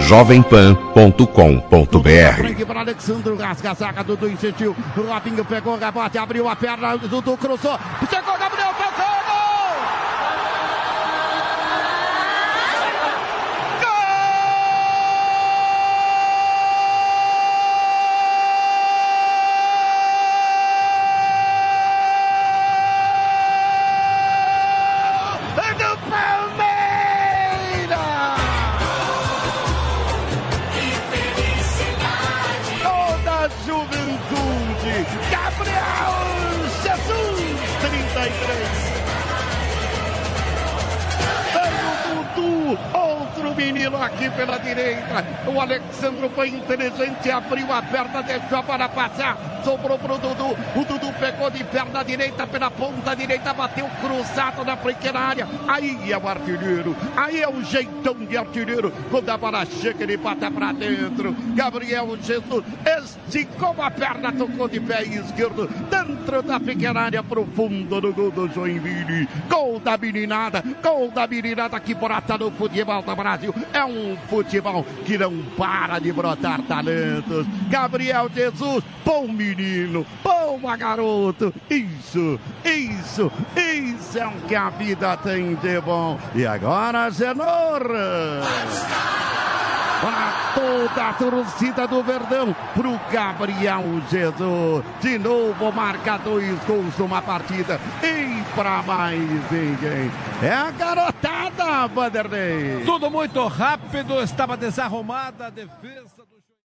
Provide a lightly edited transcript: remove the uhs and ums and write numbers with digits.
jovempan.com.br. Para Alexandre, rasga a zaga, Dudu insistiu, Robinho pegou o rebote, abriu a perna, Dudu cruzou, chegou Gabriel, tocou! Juventude, Gabriel Jesus, 33. Dudu, outro menino aqui pela direita. O Alexandre foi inteligente, abriu a perna, deixou para passar. Sobrou pro Dudu. O Dudu pegou de perna direita pela ponta direita, bateu cruzado na pequena área. Aí é o artilheiro. Aí é o jeitão de artilheiro. Quando a bola chega, ele bate pra dentro. Gabriel Jesus esticou a perna, tocou de pé esquerdo dentro da pequena área profunda do gol do Joinville. Gol da meninada que brota no futebol do Brasil. É um futebol que não para de brotar talentos. Gabriel Jesus, bom menino, bom garoto. Isso é o que a vida tem de bom. E agora, Zenor. Para toda a torcida do Verdão, pro Gabriel Jesus. De novo marca 2 gols numa partida. E para mais ninguém. É a garotada, Vanderlei. Tudo muito rápido, estava desarrumada a defesa do...